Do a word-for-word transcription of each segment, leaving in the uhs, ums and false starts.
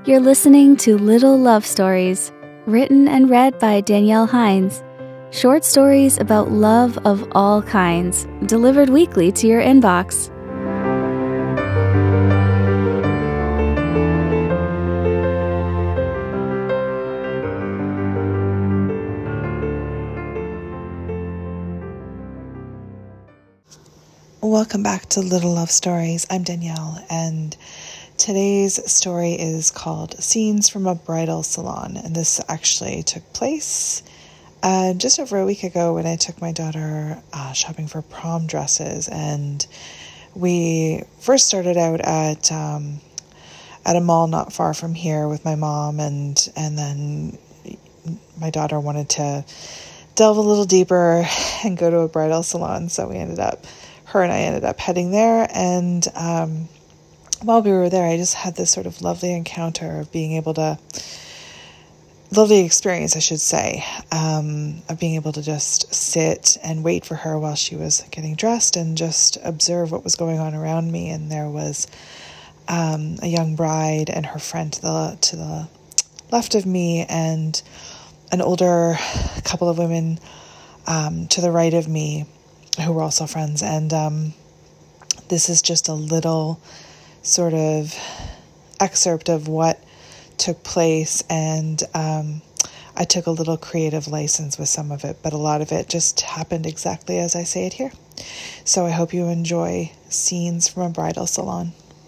You're listening to Little Love Stories, written and read by Danielle Hines. Short stories about love of all kinds, delivered weekly to your inbox. Welcome back to Little Love Stories. I'm Danielle, and today's story is called Scenes from a Bridal Salon, and this actually took place uh, just over a week ago when I took my daughter uh, shopping for prom dresses, and we first started out at um, at a mall not far from here with my mom, and and then my daughter wanted to delve a little deeper and go to a bridal salon, so we ended up her and I ended up heading there, and um, while we were there, I just had this sort of lovely encounter of being able to, lovely experience, I should say, um, of being able to just sit and wait for her while she was getting dressed and just observe what was going on around me. And there was um, a young bride and her friend to the to the left of me, and an older couple of women um, to the right of me, who were also friends. And um, this is just a little sort of excerpt of what took place, and um, I took a little creative license with some of it, but a lot of it just happened exactly as I say it here. So I hope you enjoy Scenes from a Bridal Salon.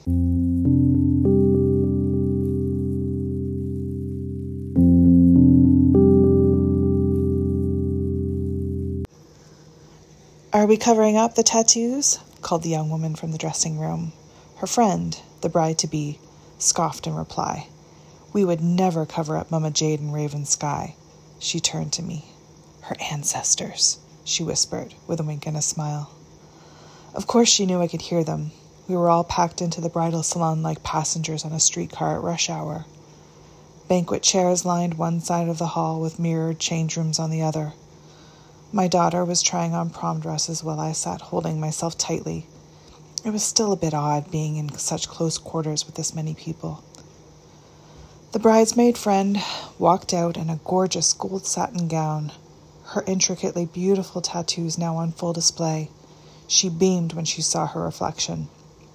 "Are we covering up the tattoos?" called the young woman from the dressing room. Her friend, the bride-to-be, scoffed in reply. "We would never cover up Mama Jade and Raven Sky." She turned to me. "Her ancestors," she whispered, with a wink and a smile. Of course she knew I could hear them. We were all packed into the bridal salon like passengers on a streetcar at rush hour. Banquet chairs lined one side of the hall with mirrored change rooms on the other. My daughter was trying on prom dresses while I sat holding myself tightly. It was still a bit odd being in such close quarters with this many people. The bridesmaid friend walked out in a gorgeous gold satin gown, her intricately beautiful tattoos now on full display. She beamed when she saw her reflection.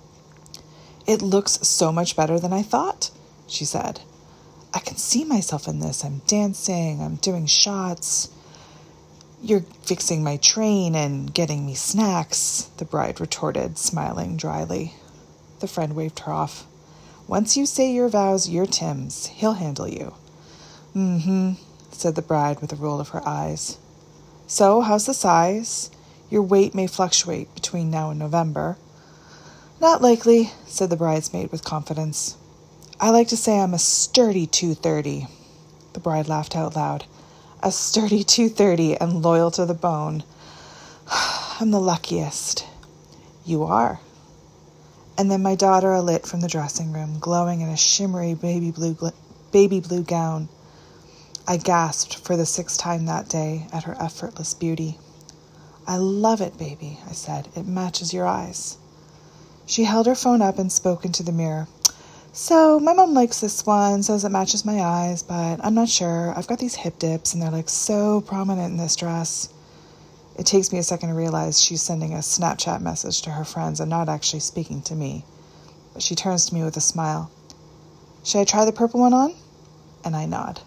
"It looks so much better than I thought," she said. "I can see myself in this. I'm dancing, I'm doing shots. You're fixing my train and getting me snacks," the bride retorted, smiling dryly. The friend waved her off. "Once you say your vows, you're Tim's. He'll handle you." "Mm-hmm," said the bride with a roll of her eyes. "So, how's the size? Your weight may fluctuate between now and November." "Not likely," said the bridesmaid with confidence. "I like to say I'm a sturdy two thirty. The bride laughed out loud. "A sturdy two thirty and loyal to the bone. I'm the luckiest." "You are." And then my daughter alit from the dressing room, glowing in a shimmery baby blue gl- baby blue gown. I gasped for the sixth time that day at her effortless beauty. "I love it, baby," I said. "It matches your eyes." She held her phone up and spoke into the mirror. "So, my mom likes this one, says it matches my eyes, but I'm not sure. I've got these hip dips, and they're like so prominent in this dress." It takes me a second to realize she's sending a Snapchat message to her friends and not actually speaking to me. But she turns to me with a smile. "Should I try the purple one on?" And I nod.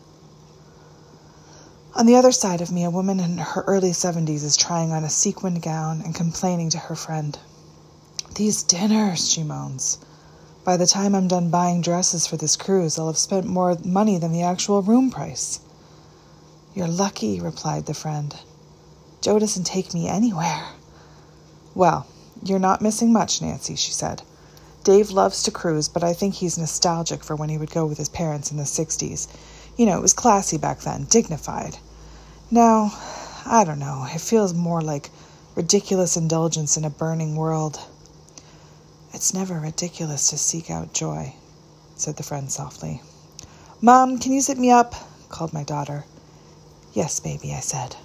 On the other side of me, a woman in her early seventies is trying on a sequined gown and complaining to her friend. "These dinners," she moans. "By the time I'm done buying dresses for this cruise, I'll have spent more money than the actual room price." "You're lucky," replied the friend. "Joe doesn't take me anywhere." "Well, you're not missing much, Nancy," she said. "Dave loves to cruise, but I think he's nostalgic for when he would go with his parents in the sixties. You know, it was classy back then, dignified. Now, I don't know, it feels more like ridiculous indulgence in a burning world." "It's never ridiculous to seek out joy," said the friend softly. "Mom, can you zip me up?" called my daughter. "Yes, baby," I said.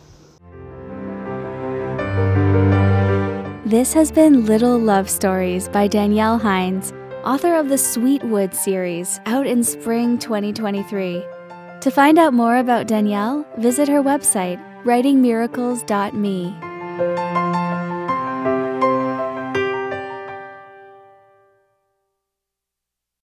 This has been Little Love Stories by Danielle Hines, author of the Sweetwood series, out in spring twenty twenty-three. To find out more about Danielle, visit her website, writing miracles dot me.